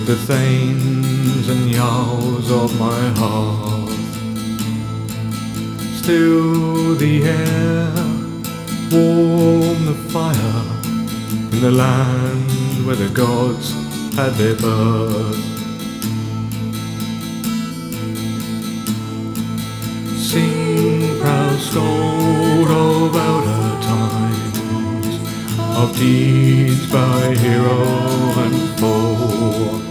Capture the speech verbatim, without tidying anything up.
The thanes and yards of my heart, still the air, warm the fire, in the land where the gods had their birth. Sing, proud scold of elder times, of deeds by hero and foe,